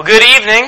Well, good evening.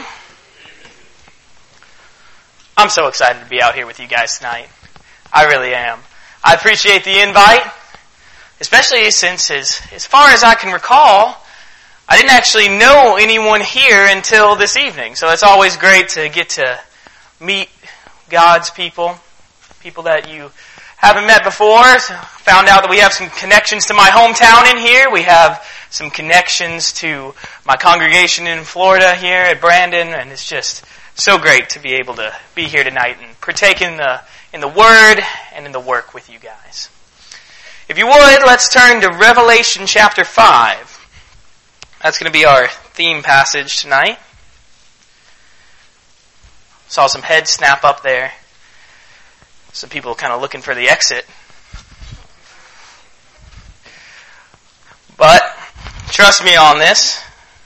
I'm so excited to be out here with you guys tonight. I really am. I appreciate the invite, especially since, as far as I can recall, I didn't actually know anyone here until this evening. So it's always great to get to meet God's people that you haven't met before. So found out that we have some connections to my hometown in here. We have some connections to my congregation in Florida here at Brandon, and it's just so great to be able to be here tonight and partake in the Word and in the work with you guys. If you would, let's turn to Revelation chapter 5. That's going to be our theme passage tonight. Saw some heads snap up there. Some people kind of looking for the exit. But trust me on this.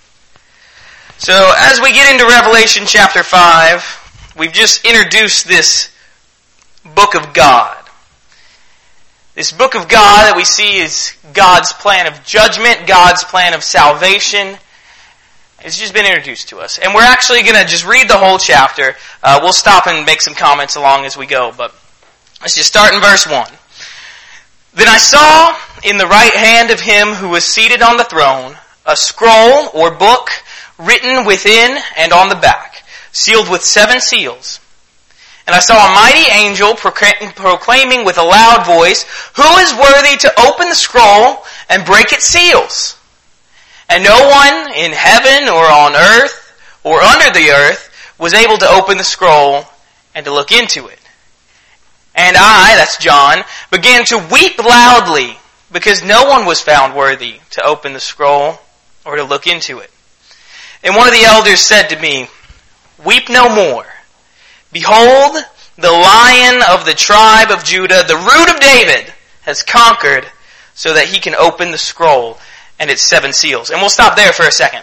So as we get into Revelation chapter 5, we've just introduced this book of God. This book of God that we see is God's plan of judgment, God's plan of salvation. It's just been introduced to us. And we're actually going to just read the whole chapter. We'll stop and make some comments along as we go, but let's just start in verse 1. Then I saw in the right hand of him who was seated on the throne a scroll or book written within and on the back, sealed with 7 seals. And I saw a mighty angel proclaiming with a loud voice, "Who is worthy to open the scroll and break its seals?" And no one in heaven or on earth or under the earth was able to open the scroll and to look into it. And I, that's John, began to weep loudly because no one was found worthy to open the scroll or to look into it. And one of the elders said to me, "Weep no more. Behold, the Lion of the tribe of Judah, the Root of David, has conquered so that he can open the scroll and its 7 seals." And we'll stop there for a second.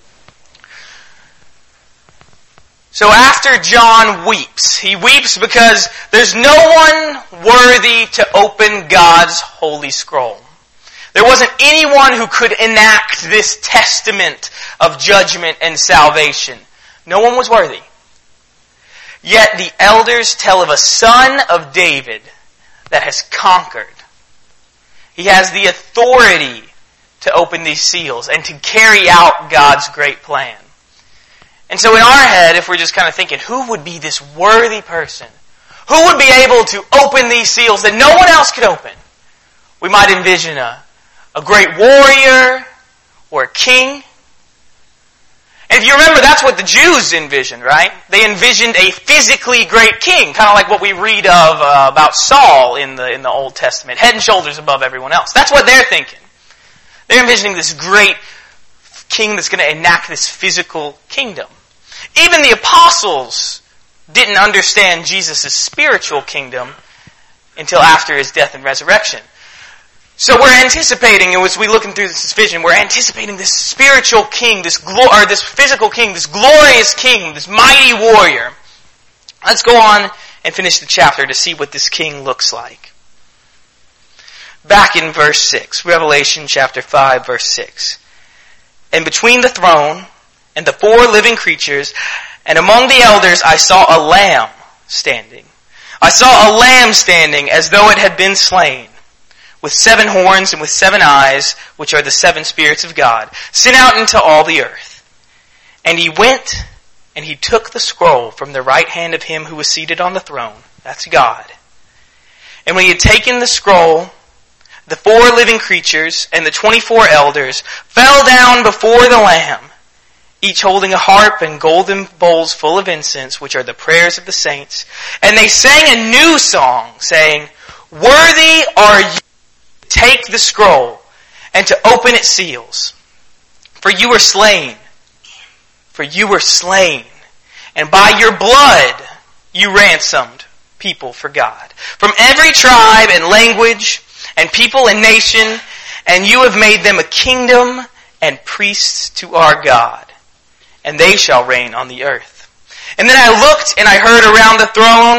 So after John weeps, he weeps because there's no one worthy to open God's holy scroll. There wasn't anyone who could enact this testament of judgment and salvation. No one was worthy. Yet the elders tell of a son of David that has conquered. He has the authority to open these seals and to carry out God's great plan. And so in our head, if we're just kind of thinking, who would be this worthy person? Who would be able to open these seals that no one else could open? We might envision a great warrior or a king. And if you remember, that's what the Jews envisioned, right? They envisioned a physically great king, kind of like what we read of about Saul in the Old Testament, head and shoulders above everyone else. That's what they're thinking. They're envisioning this great king that's going to enact this physical kingdom. Even the apostles didn't understand Jesus' spiritual kingdom until after his death and resurrection. So we're anticipating, as we're looking through this vision, we're anticipating this spiritual king, this physical king, this glorious king, this mighty warrior. Let's go on and finish the chapter to see what this king looks like. Back in verse 6, Revelation chapter 5, verse 6. And between the throne and the 4 living creatures and among the elders I saw a lamb standing. I saw a lamb standing as though it had been slain, with 7 horns and with 7 eyes, which are the 7 spirits of God, sent out into all the earth. And he went and he took the scroll from the right hand of him who was seated on the throne. That's God. And when he had taken the scroll, the 4 living creatures and the 24 elders fell down before the Lamb, each holding a harp and golden bowls full of incense, which are the prayers of the saints. And they sang a new song, saying, "Worthy are you to take the scroll and to open its seals. For you were slain. For you were slain. And by your blood you ransomed people for God. From every tribe and language and people and nation, and you have made them a kingdom and priests to our God, and they shall reign on the earth." And then I looked and I heard around the throne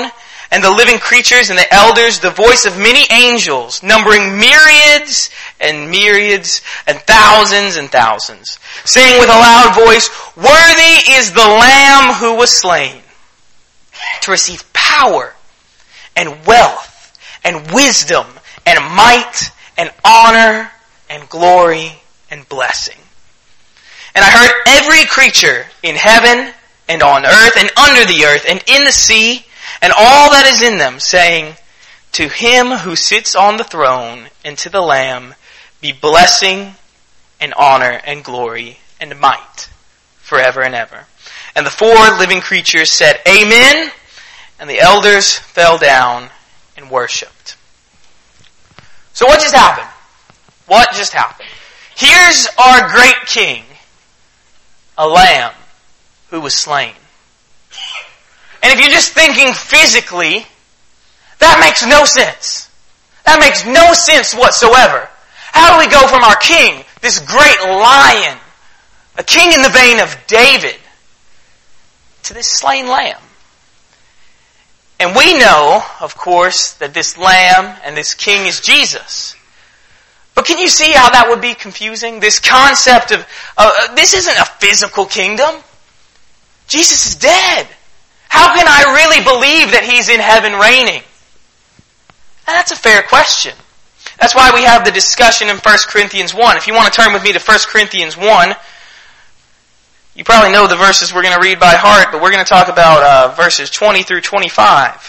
and the living creatures and the elders the voice of many angels, numbering myriads and myriads and thousands, saying with a loud voice, "Worthy is the Lamb who was slain to receive power and wealth and wisdom and might and honor and glory and blessing." And I heard every creature in heaven and on earth and under the earth and in the sea and all that is in them, saying, "To him who sits on the throne and to the Lamb be blessing and honor and glory and might forever and ever." And the four living creatures said, "Amen," and the elders fell down and worshipped. So what just happened? What just happened? Here's our great king, a lamb who was slain. And if you're just thinking physically, that makes no sense. That makes no sense whatsoever. How do we go from our king, this great lion, a king in the vein of David, to this slain lamb? And we know, of course, that this lamb and this king is Jesus. But can you see how that would be confusing? This concept of, this isn't a physical kingdom. Jesus is dead. How can I really believe that He's in heaven reigning? And that's a fair question. That's why we have the discussion in 1 Corinthians 1. If you want to turn with me to 1 Corinthians 1, you probably know the verses we're going to read by heart, but we're going to talk about verses 20 through 25.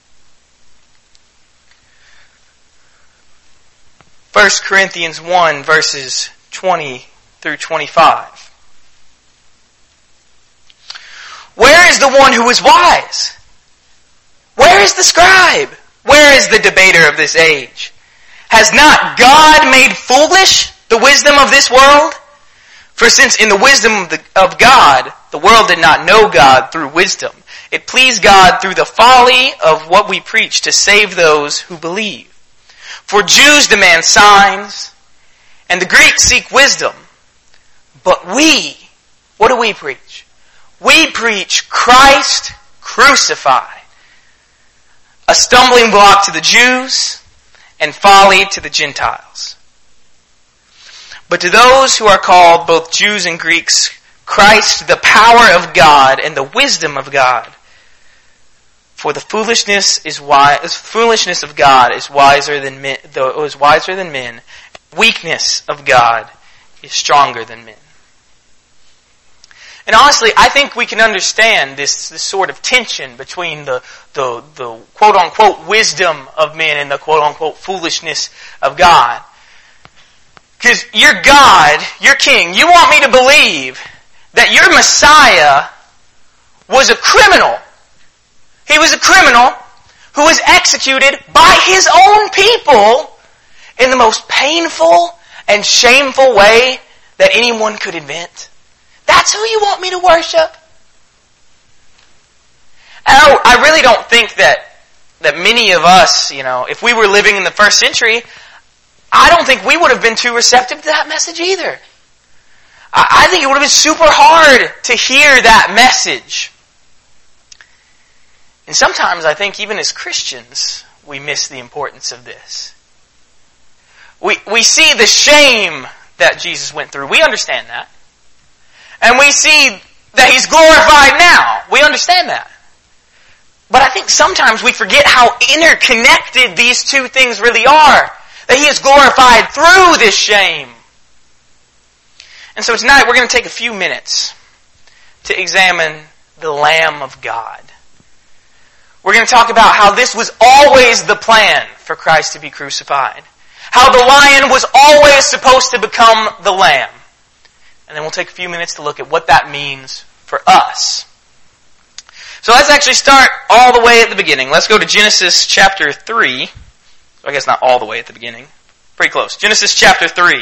1 Corinthians 1, verses 20 through 25. Where is the one who is wise? Where is the scribe? Where is the debater of this age? Has not God made foolish the wisdom of this world? For since in the wisdom of God, the world did not know God through wisdom, it pleased God through the folly of what we preach to save those who believe. For Jews demand signs, and the Greeks seek wisdom. But we, what do we preach? We preach Christ crucified, a stumbling block to the Jews and folly to the Gentiles. But to those who are called, both Jews and Greeks, Christ, the power of God and the wisdom of God. For the foolishness of God is wiser than men, though it is wiser than men. Weakness of God is stronger than men. And honestly, I think we can understand this sort of tension between the quote-unquote wisdom of men and the quote-unquote foolishness of God. Because you're God, you're King, you want me to believe that your Messiah was a criminal. He was a criminal who was executed by His own people in the most painful and shameful way that anyone could invent. That's who you want me to worship? And I really don't think that many of us, if we were living in the first century, I don't think we would have been too receptive to that message either. I think it would have been super hard to hear that message. And sometimes I think even as Christians, we miss the importance of this. We see the shame that Jesus went through. We understand that. And we see that He's glorified now. We understand that. But I think sometimes we forget how interconnected these two things really are. That He is glorified through this shame. And so tonight we're going to take a few minutes to examine the Lamb of God. We're going to talk about how this was always the plan for Christ to be crucified. How the lion was always supposed to become the lamb. And then we'll take a few minutes to look at what that means for us. So let's actually start all the way at the beginning. Let's go to Genesis chapter 3. I guess not all the way at the beginning. Pretty close. Genesis chapter 3.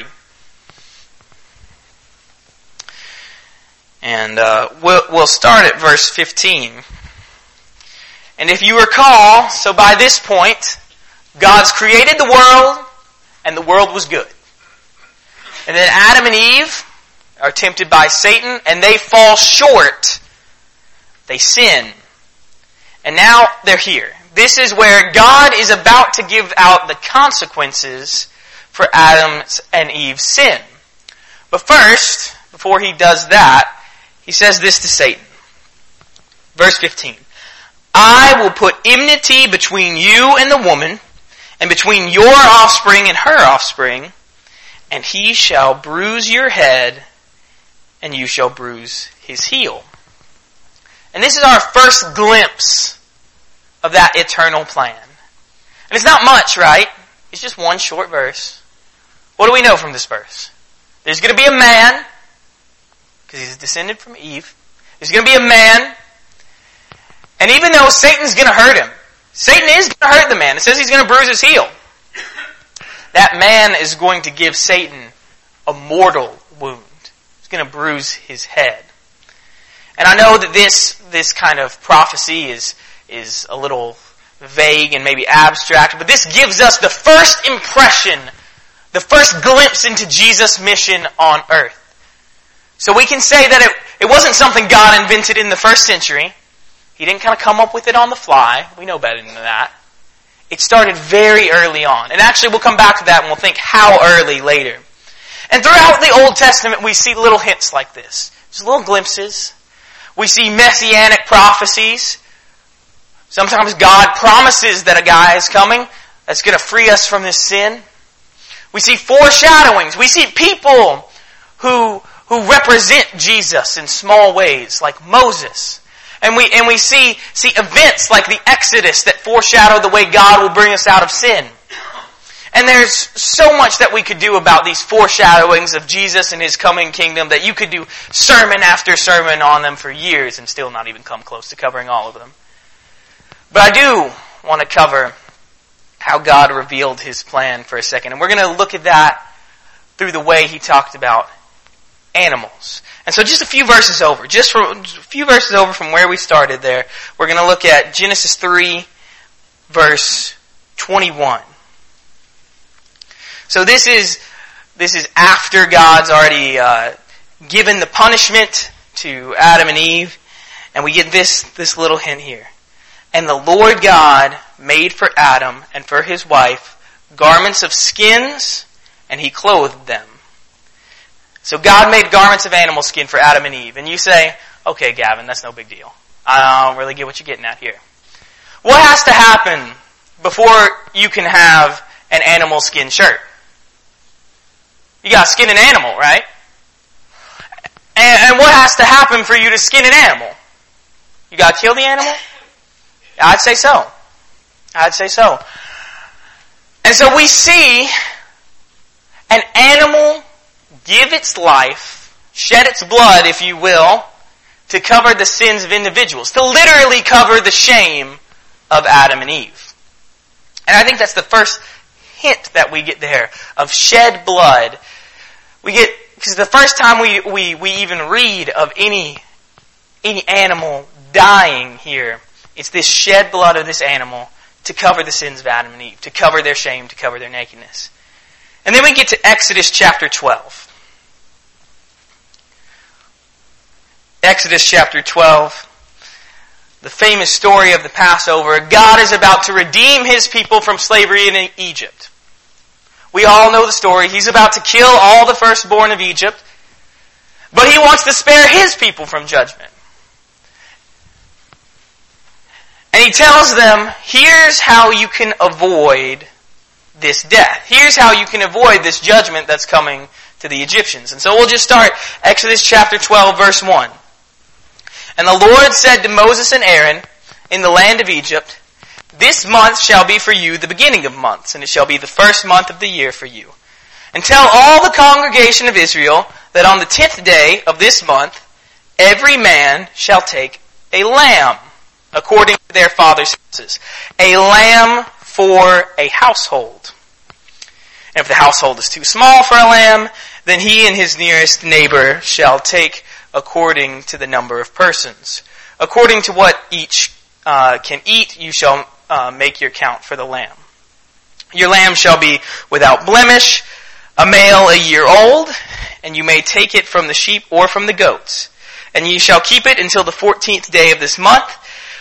And we'll start at verse 15. And if you recall, so by this point, God's created the world, and the world was good. And then Adam and Eve are tempted by Satan, and they fall short. They sin. And now they're here. this is where God is about to give out the consequences for Adam's and Eve's sin. But first, before he does that, he says this to Satan. Verse 15. I will put enmity between you and the woman, and between your offspring and her offspring, and he shall bruise your head, and you shall bruise his heel. And this is our first glimpse of that eternal plan. And it's not much, right? It's just one short verse. What do we know from this verse? There's going to be a man, because he's descended from Eve. There's going to be a man, and even though Satan's going to hurt him, Satan is going to hurt the man. It says he's going to bruise his heel. That man is going to give Satan a mortal wound. He's going to bruise his head. And I know that this kind of prophecy is a little vague and maybe abstract, but this gives us the first impression, the first glimpse into Jesus' mission on earth. So we can say that it wasn't something God invented in the first century. He didn't kind of come up with it on the fly. We know better than that. It started very early on. And actually we'll come back to that and we'll think how early later. And throughout the Old Testament we see little hints like this. Just little glimpses. We see messianic prophecies. Sometimes God promises that a guy is coming that's going to free us from this sin. We see foreshadowings. We see people who represent Jesus in small ways, like Moses. And we see events like the Exodus that foreshadow the way God will bring us out of sin. And there's so much that we could do about these foreshadowings of Jesus and His coming kingdom that you could do sermon after sermon on them for years and still not even come close to covering all of them. But I do want to cover how God revealed His plan for a second. And we're going to look at that through the way He talked about animals. And so just a few verses over, from where we started there, we're going to look at Genesis 3, verse 21. So this is after God's already given the punishment to Adam and Eve, and we get this little hint here. And the Lord God made for Adam and for his wife garments of skins, and He clothed them. So God made garments of animal skin for Adam and Eve. And you say, okay, Gavin, that's no big deal. I don't really get what you're getting at here. What has to happen before you can have an animal skin shirt? You got to skin an animal, right? And what has to happen for you to skin an animal? You got to kill the animal? I'd say so. And so we see an animal give its life, shed its blood, if you will, to cover the sins of individuals, to literally cover the shame of Adam and Eve. And I think that's the first hint that we get there of shed blood. Because the first time we even read of any animal dying here, it's this shed blood of this animal to cover the sins of Adam and Eve, to cover their shame, to cover their nakedness. And then we get to Exodus chapter 12. Exodus chapter 12, the famous story of the Passover. God is about to redeem His people from slavery in Egypt. We all know the story. He's about to kill all the firstborn of Egypt, but He wants to spare His people from judgment. And He tells them, here's how you can avoid this death. Here's how you can avoid this judgment that's coming to the Egyptians. And so we'll just start Exodus chapter 12, verse 1. And the Lord said to Moses and Aaron in the land of Egypt, this month shall be for you the beginning of months, and it shall be the first month of the year for you. And tell all the congregation of Israel that on the 10th day of this month, every man shall take a lamb, according to their father's houses, a lamb for a household. And if the household is too small for a lamb, then he and his nearest neighbor shall take according to the number of persons. According to what each can eat, you shall make your count for the lamb. Your lamb shall be without blemish, a male a year old, and you may take it from the sheep or from the goats. And you shall keep it until the 14th day of this month,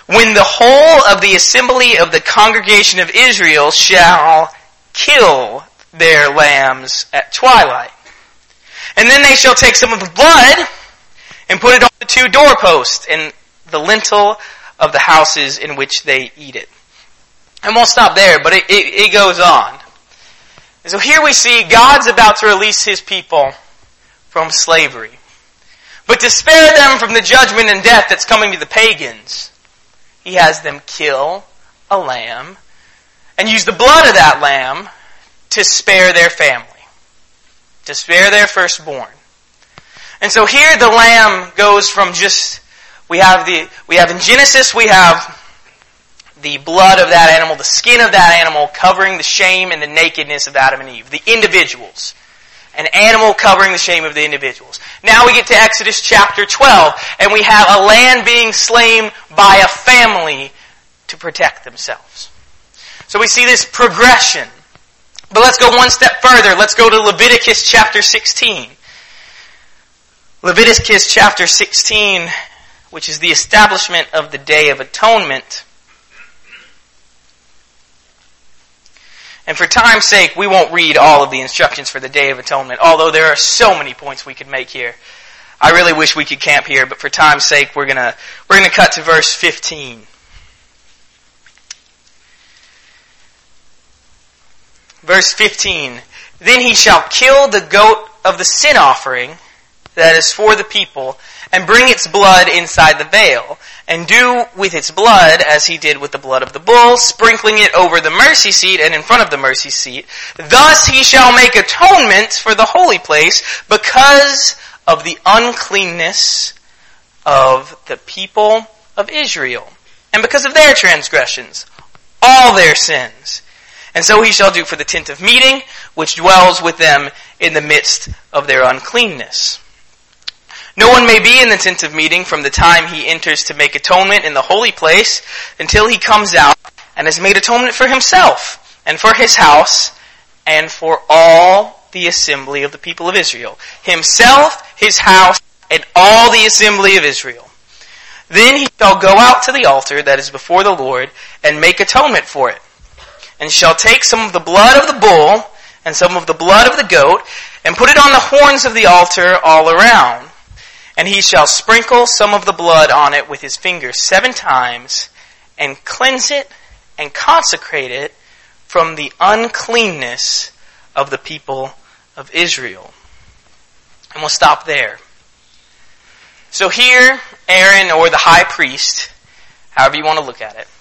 when the whole of the assembly of the congregation of Israel shall kill their lambs at twilight. And then they shall take some of the blood and put it on the 2 doorposts and the lintel of the houses in which they eat it. And we'll stop there, but it goes on. And so here we see God's about to release His people from slavery. But to spare them from the judgment and death that's coming to the pagans, He has them kill a lamb and use the blood of that lamb to spare their family, to spare their firstborn. And so here the lamb goes from just, we have in Genesis, we have the blood of that animal, the skin of that animal covering the shame and the nakedness of Adam and Eve, the individuals. An animal covering the shame of the individuals. Now we get to Exodus chapter 12, and we have a lamb being slain by a family to protect themselves. So we see this progression. But let's go one step further. Let's go to Leviticus chapter 16. Leviticus chapter 16, which is the establishment of the Day of Atonement. And for time's sake, we won't read all of the instructions for the Day of Atonement, although there are so many points we could make here. I really wish we could camp here, but for time's sake, we're gonna cut to verse 15. Verse 15. Then he shall kill the goat of the sin offering that is for the people, and bring its blood inside the veil, and do with its blood as he did with the blood of the bull, sprinkling it over the mercy seat and in front of the mercy seat. Thus he shall make atonement for the holy place because of the uncleanness of the people of Israel, and because of their transgressions, all their sins. And so he shall do for the tent of meeting, which dwells with them in the midst of their uncleanness. No one may be in the tent of meeting from the time he enters to make atonement in the holy place until he comes out and has made atonement for himself and for his house and for all the assembly of the people of Israel. Himself, his house, and all the assembly of Israel. Then he shall go out to the altar that is before the Lord and make atonement for it, and shall take some of the blood of the bull and some of the blood of the goat and put it on the horns of the altar all around. And he shall sprinkle some of the blood on it with his finger 7 times, and cleanse it and consecrate it from the uncleanness of the people of Israel. And we'll stop there. So here, Aaron, or the high priest, however you want to look at it,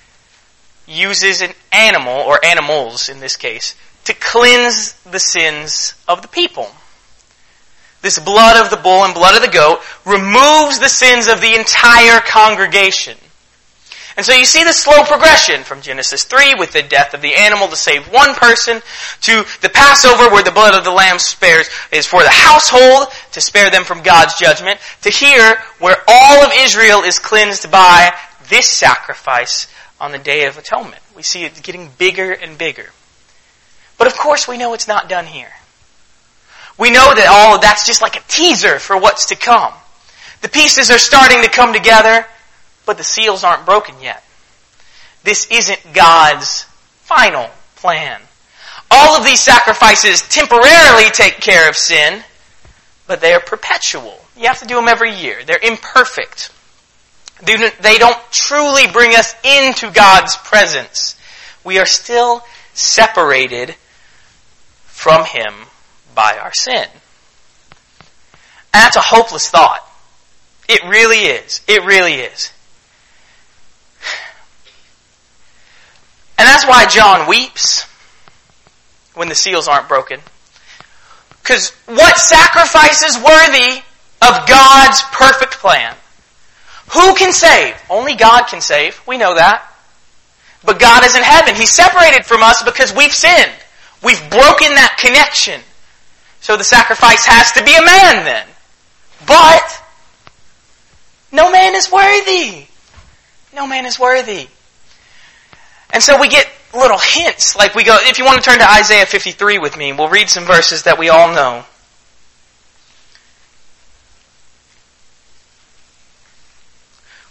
uses an animal, or animals in this case, to cleanse the sins of the people. This blood of the bull and blood of the goat removes the sins of the entire congregation. And so you see the slow progression from Genesis 3 with the death of the animal to save one person, to the Passover where the blood of the lamb is for the household to spare them from God's judgment, to here where all of Israel is cleansed by this sacrifice on the Day of Atonement. We see it getting bigger and bigger. But of course we know it's not done here. We know that all of that's just like a teaser for what's to come. The pieces are starting to come together, but the seals aren't broken yet. This isn't God's final plan. All of these sacrifices temporarily take care of sin, but they are perpetual. You have to do them every year. They're imperfect. They don't truly bring us into God's presence. We are still separated from Him by our sin. And that's a hopeless thought. It really is. It really is. And that's why John weeps when the seals aren't broken. Because what sacrifice is worthy of God's perfect plan? Who can save? Only God can save. We know that. But God is in heaven. He's separated from us because we've sinned. We've broken that connection. So the sacrifice has to be a man then. But no man is worthy. No man is worthy. And so we get little hints. Like we go, if you want to turn to Isaiah 53 with me, we'll read some verses that we all know.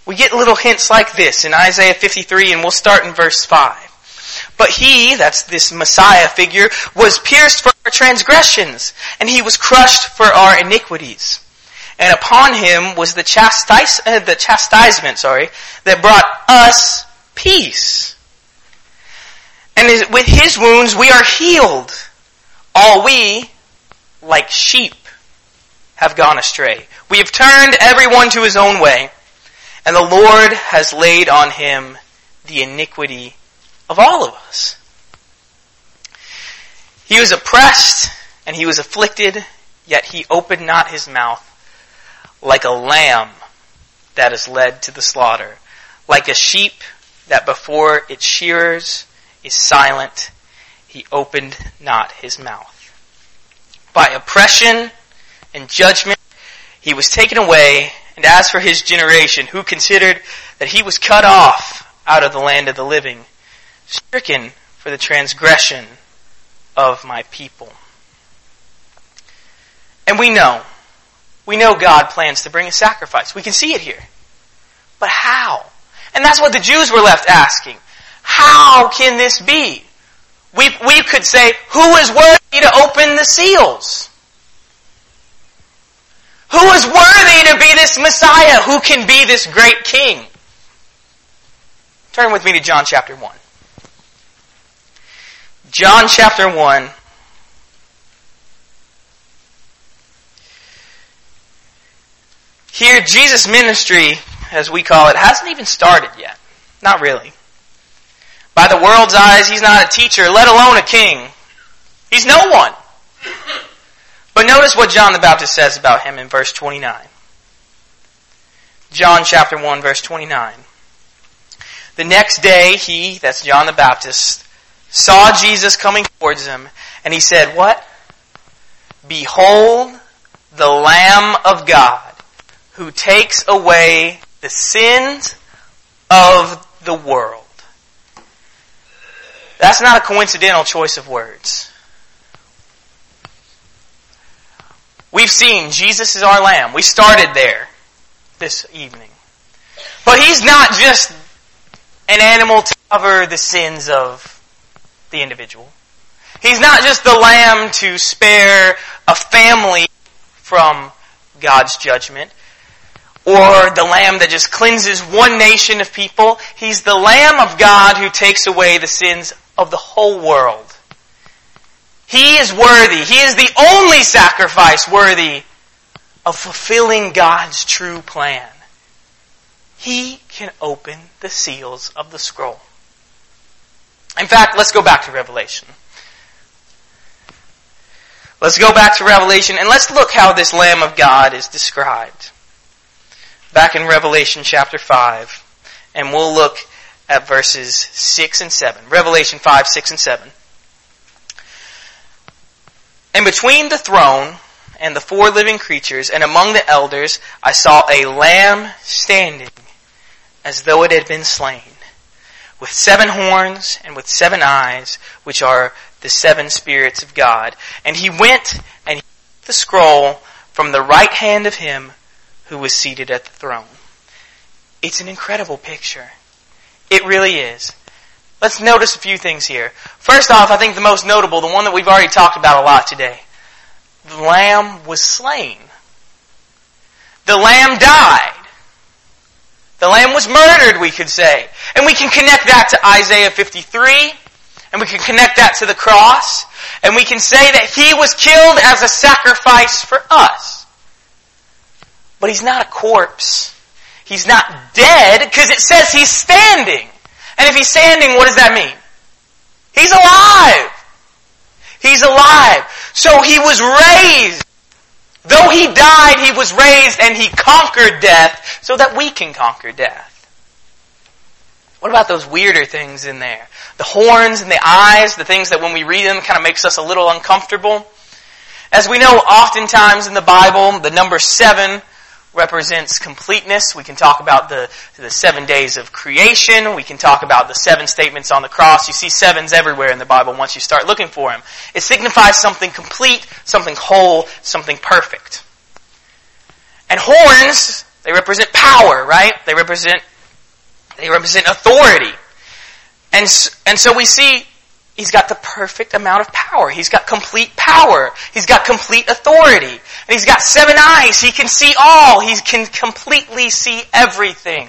We get little hints like this in Isaiah 53, and we'll start in verse 5. But he, that's this Messiah figure, was pierced for our transgressions, and he was crushed for our iniquities. And upon him was the chastisement, that brought us peace. And with his wounds we are healed. All we, like sheep, have gone astray. We have turned everyone to his own way, and the Lord has laid on him the iniquity of all of us. He was oppressed and he was afflicted, yet he opened not his mouth. Like a lamb that is led to the slaughter, like a sheep that before its shearers is silent, he opened not his mouth. By oppression and judgment he was taken away, and as for his generation, who considered that he was cut off out of the land of the living, stricken for the transgression of my people. And we know God plans to bring a sacrifice. We can see it here. But how? And that's what the Jews were left asking. How can this be? We could say, who is worthy to open the seals? Who is worthy to be this Messiah? Who can be this great king? Turn with me to John chapter 1. John chapter 1. Here, Jesus' ministry, as we call it, hasn't even started yet. Not really. By the world's eyes, he's not a teacher, let alone a king. He's no one. But notice what John the Baptist says about him in verse 29. John chapter 1, verse 29. The next day, he, that's John the Baptist, saw Jesus coming towards him, and he said, what? Behold, the Lamb of God, who takes away the sins of the world. That's not a coincidental choice of words. We've seen Jesus is our Lamb. We started there this evening. But he's not just an animal to cover the sins of the individual. He's not just the Lamb to spare a family from God's judgment, or the Lamb that just cleanses one nation of people. He's the Lamb of God who takes away the sins of the whole world. He is worthy. He is the only sacrifice worthy of fulfilling God's true plan. He can open the seals of the scroll. In fact, let's go back to Revelation. Let's go back to Revelation and let's look how this Lamb of God is described. Back in Revelation chapter 5, and we'll look at verses 6 and 7. Revelation 5, 6 and 7. And between the throne and the 4 living creatures and among the elders, I saw a lamb standing as though it had been slain, with 7 horns and with 7 eyes, which are the 7 spirits of God. And he went and he took the scroll from the right hand of him who was seated at the throne. It's an incredible picture. It really is. Let's notice a few things here. First off, I think the most notable, the one that we've already talked about a lot today. The Lamb was slain. The Lamb died. The Lamb was murdered, we could say. And we can connect that to Isaiah 53. And we can connect that to the cross. And we can say that he was killed as a sacrifice for us. But he's not a corpse. He's not dead because it says he's standing. And if he's standing, what does that mean? He's alive. He's alive. So he was raised. Though he died, he was raised and he conquered death so that we can conquer death. What about those weirder things in there? The horns and the eyes, the things that when we read them kind of makes us a little uncomfortable. As we know, oftentimes in the Bible, the number 7 represents completeness. We can talk about the 7 days of creation. We can talk about the 7 statements on the cross. You see 7s everywhere in the Bible once you start looking for them. It signifies something complete, something whole, something perfect. And horns They represent power, right? They represent authority. And so we see he's got the perfect amount of power. He's got complete power. He's got complete authority. And he's got 7 eyes. He can see all. He can completely see everything.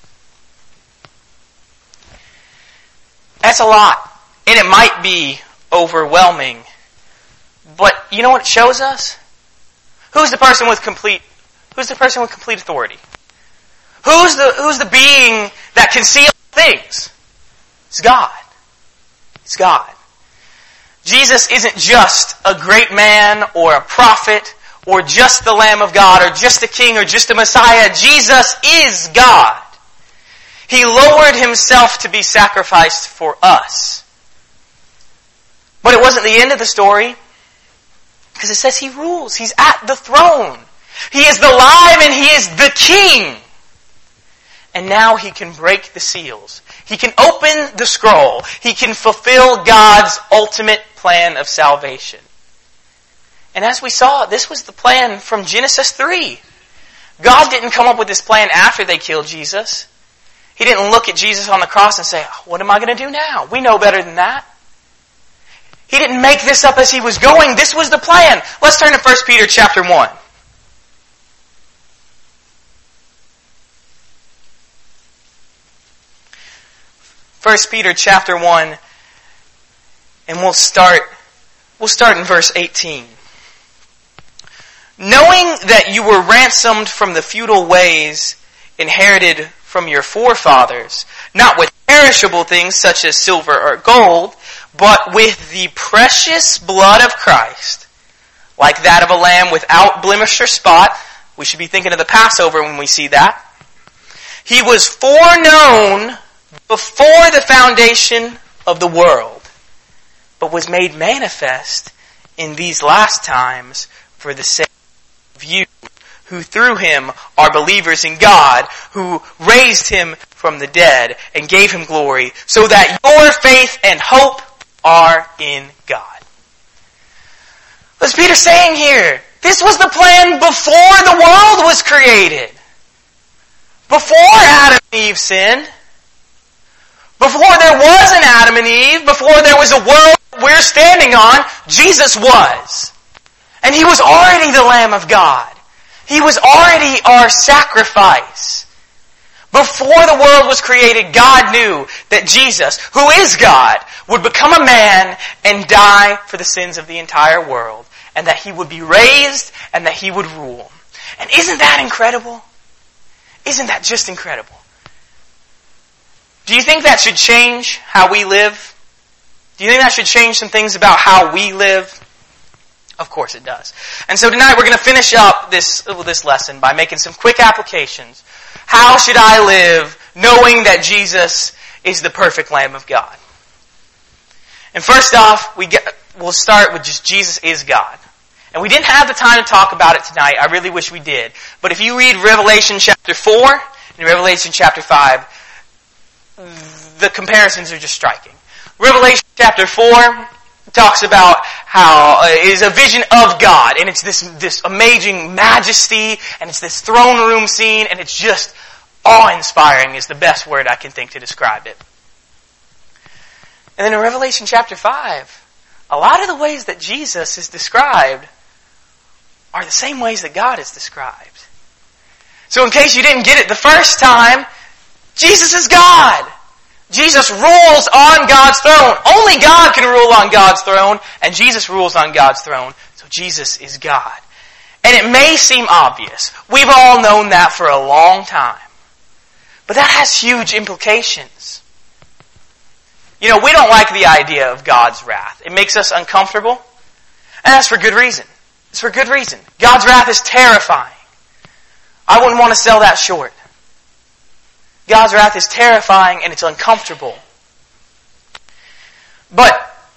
That's a lot. And it might be overwhelming. But you know what it shows us? Who's the person with complete authority? Who's the being that can see all things? It's God. It's God. Jesus isn't just a great man or a prophet or just the Lamb of God or just a king or just a Messiah. Jesus is God. He lowered himself to be sacrificed for us. But it wasn't the end of the story, because it says he rules. He's at the throne. He is the live and he is the king. And now he can break the seals. He can open the scroll. He can fulfill God's ultimate plan of salvation. And as we saw, this was the plan from Genesis 3. God didn't come up with this plan after they killed Jesus. He didn't look at Jesus on the cross and say, what am I going to do now? We know better than that. He didn't make this up as he was going. This was the plan. Let's turn to 1 Peter chapter 1. First Peter chapter 1, and we'll start in verse 18. Knowing that you were ransomed from the futile ways inherited from your forefathers, not with perishable things such as silver or gold, but with the precious blood of Christ, like that of a lamb without blemish or spot. We should be thinking of the Passover when we see that. He was foreknown before the foundation of the world, but was made manifest in these last times for the sake of you, who through him are believers in God, who raised him from the dead and gave him glory, so that your faith and hope are in God. What's Peter saying here? This was the plan before the world was created. Before Adam and Eve sinned. Before there was an Adam and Eve, before there was a world we're standing on, Jesus was. And he was already the Lamb of God. He was already our sacrifice. Before the world was created, God knew that Jesus, who is God, would become a man and die for the sins of the entire world. And that he would be raised and that he would rule. And isn't that incredible? Isn't that just incredible? Do you think that should change how we live? Do you think that should change some things about how we live? Of course it does. And so tonight we're going to finish up this lesson by making some quick applications. How should I live knowing that Jesus is the perfect Lamb of God? And first off, we'll start with just Jesus is God. And we didn't have the time to talk about it tonight. I really wish we did. But if you read Revelation chapter 4 and Revelation chapter 5, the comparisons are just striking. Revelation chapter 4 talks about how it is a vision of God, and it's this amazing majesty, and it's this throne room scene, and it's just awe-inspiring is the best word I can think to describe it. And then in Revelation chapter 5, a lot of the ways that Jesus is described are the same ways that God is described. So in case you didn't get it the first time, Jesus is God. Jesus rules on God's throne. Only God can rule on God's throne, and Jesus rules on God's throne. So Jesus is God. And it may seem obvious. We've all known that for a long time. But that has huge implications. You know, we don't like the idea of God's wrath. It makes us uncomfortable. And that's for good reason. It's for good reason. God's wrath is terrifying. I wouldn't want to sell that short. God's wrath is terrifying and it's uncomfortable. But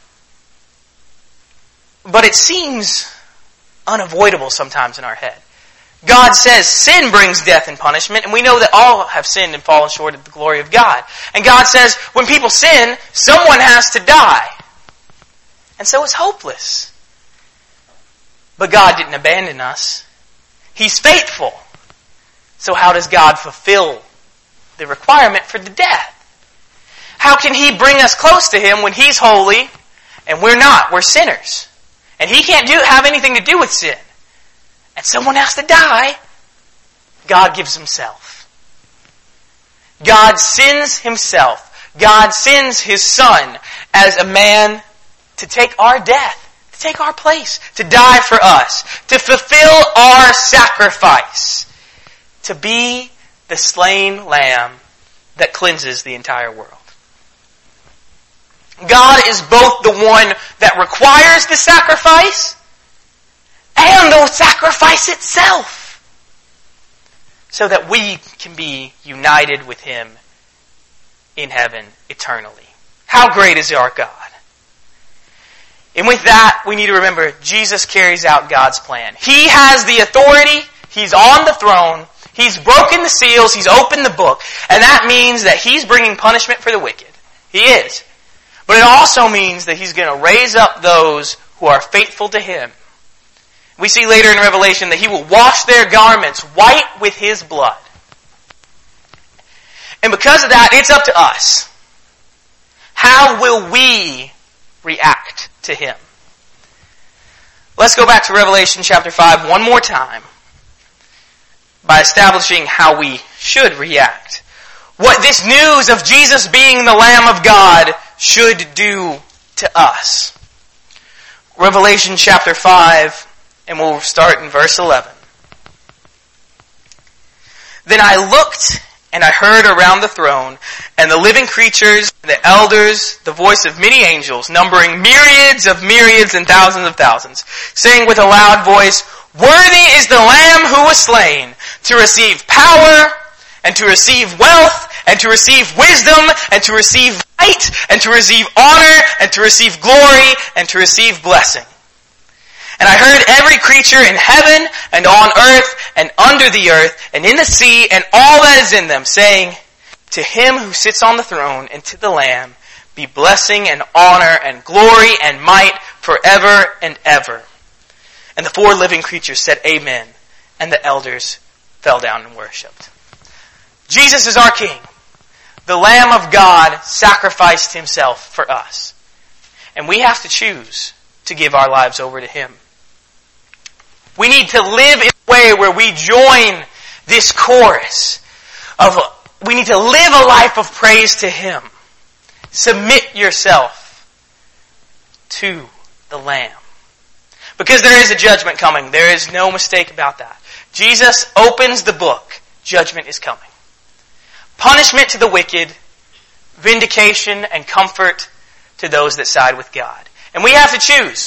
it seems unavoidable sometimes in our head. God says sin brings death and punishment, and we know that all have sinned and fallen short of the glory of God. And God says when people sin, someone has to die. And so it's hopeless. But God didn't abandon us. He's faithful. So how does God fulfill the requirement for the death? How can He bring us close to Him when He's holy and we're not? We're sinners. And He can't have anything to do with sin. And someone has to die. God gives Himself. God sends Himself. God sends His Son as a man to take our death, to take our place, to die for us, to fulfill our sacrifice, to be the slain lamb that cleanses the entire world. God is both the one that requires the sacrifice and the sacrifice itself, so that we can be united with Him in heaven eternally. How great is our God? And with that, we need to remember Jesus carries out God's plan. He has the authority. He's on the throne. He's broken the seals. He's opened the book. And that means that He's bringing punishment for the wicked. He is. But it also means that He's going to raise up those who are faithful to Him. We see later in Revelation that He will wash their garments white with His blood. And because of that, it's up to us. How will we react to Him? Let's go back to Revelation chapter 5 one more time by establishing how we should react. What this news of Jesus being the Lamb of God should do to us. Revelation chapter 5, and we'll start in verse 11. Then I looked, and I heard around the throne, and the living creatures, the elders, the voice of many angels, numbering myriads and thousands of thousands, saying with a loud voice, Worthy is the Lamb who was slain, to receive power, and to receive wealth, and to receive wisdom, and to receive might, and to receive honor, and to receive glory, and to receive blessing. And I heard every creature in heaven, and on earth, and under the earth, and in the sea, and all that is in them, saying, To Him who sits on the throne, and to the Lamb, be blessing, and honor, and glory, and might, forever and ever. And the four living creatures said, Amen. And the elders fell down and worshipped. Jesus is our King. The Lamb of God sacrificed Himself for us. And we have to choose to give our lives over to Him. We need to live in a way where we join this chorus of, we need to live a life of praise to Him. Submit yourself to the Lamb. Because there is a judgment coming. There is no mistake about that. Jesus opens the book. Judgment is coming. Punishment to the wicked, vindication and comfort to those that side with God. And we have to choose.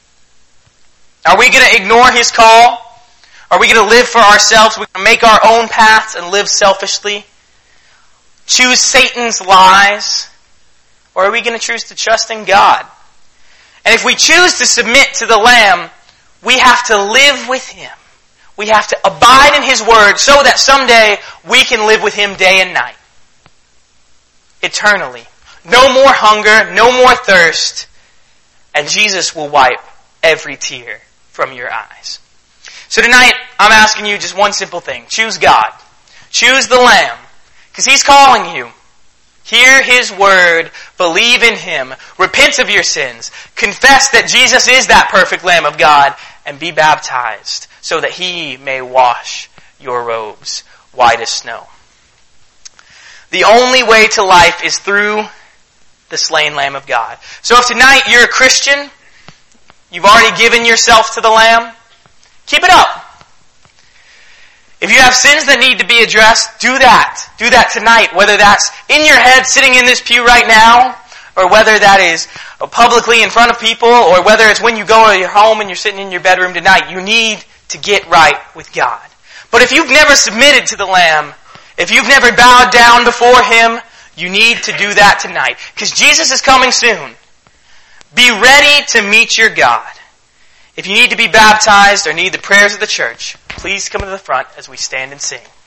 Are we going to ignore His call? Are we going to live for ourselves? Are we going to make our own paths and live selfishly? Choose Satan's lies? Or are we going to choose to trust in God? And if we choose to submit to the Lamb, we have to live with Him. We have to abide in His Word so that someday we can live with Him day and night. Eternally. No more hunger, no more thirst, and Jesus will wipe every tear from your eyes. So tonight, I'm asking you just one simple thing. Choose God. Choose the Lamb. Because He's calling you. Hear His Word. Believe in Him. Repent of your sins. Confess that Jesus is that perfect Lamb of God. And be baptized so that He may wash your robes white as snow. The only way to life is through the slain Lamb of God. So if tonight you're a Christian, you've already given yourself to the Lamb, keep it up. If you have sins that need to be addressed, do that. Do that tonight. Whether that's in your head sitting in this pew right now, or whether that is publicly in front of people, or whether it's when you go to your home and you're sitting in your bedroom tonight, you need to get right with God. But if you've never submitted to the Lamb, if you've never bowed down before Him, you need to do that tonight. Because Jesus is coming soon. Be ready to meet your God. If you need to be baptized or need the prayers of the church, please come to the front as we stand and sing.